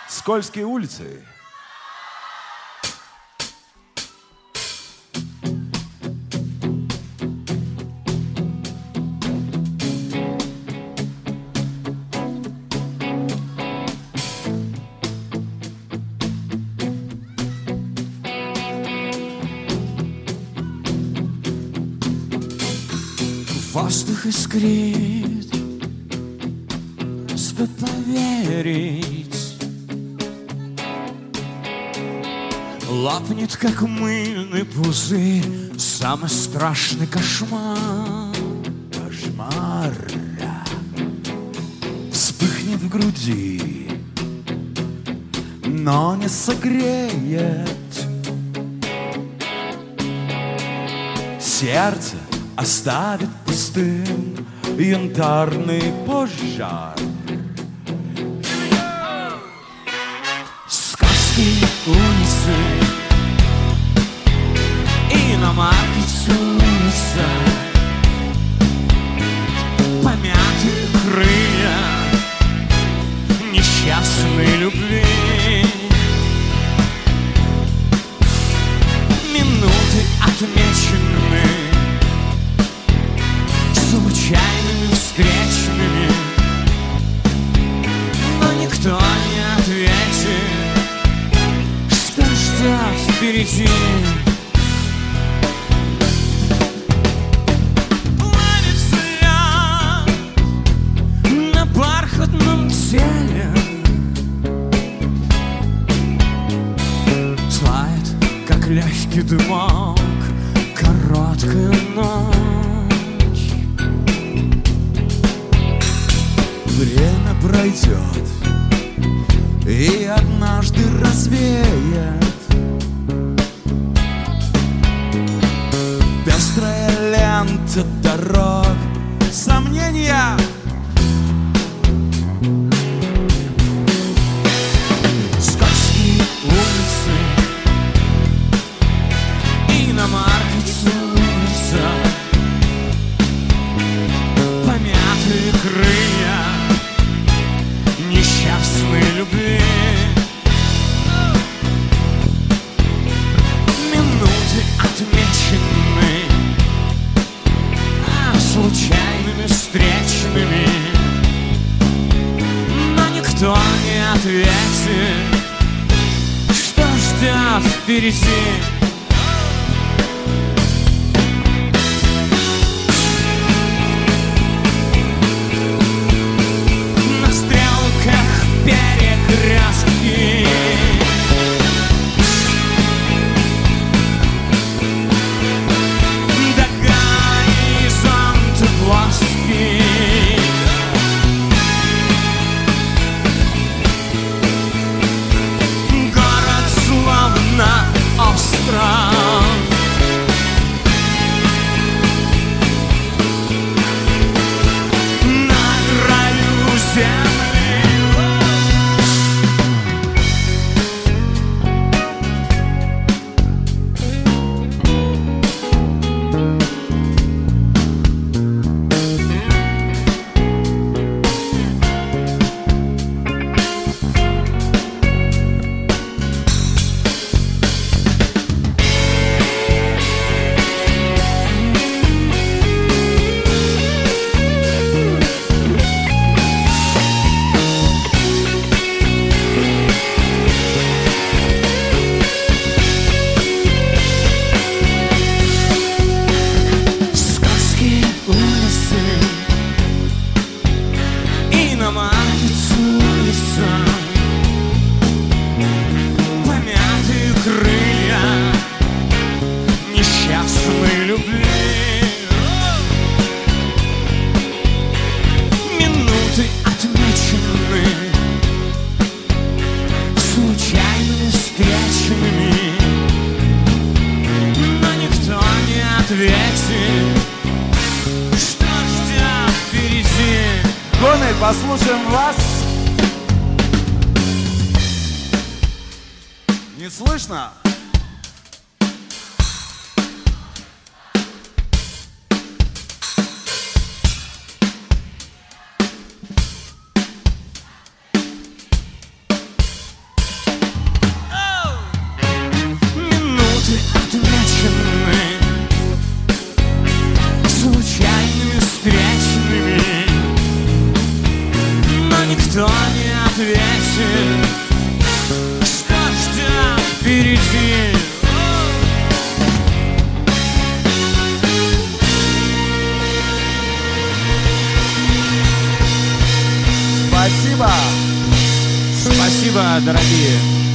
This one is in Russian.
Скользкие улицы. Воздух искрит, стоит поверить. Лопнет, как мыльный пузырь, самый страшный кошмар. Кошмар вспыхнет в груди, но не согреет. Сердце оставит пустым янтарный пожар. Сказки улицы, иномарки тянутся, помятые крылья несчастной любви. Минуты отмечены случайными встречными, но никто не ответит, что ждет впереди. Ловится я на бархатном теле, тает, как легкий дымок, короткая ночь. Время пройдет и однажды развеет пестрая лента дорог, сомнения. Скользкие улицы, иномарки тянутся, помятые крылья несчастной любви. Минуты отмечены случайными встречными, но никто не ответит, что ждет впереди. На стрелках перекрестки, до горизонта плоский. Город словно остров, на краю земли. Сказки улицы, иномарки тянутся, помятые крылья несчастной любви. Минуты отмечены случайными встречами, но никто не ответит, что ждет впереди. Гомель, послушаем вас. Не слышно? никто не ответит, что ждет впереди. Спасибо. Спасибо, дорогие.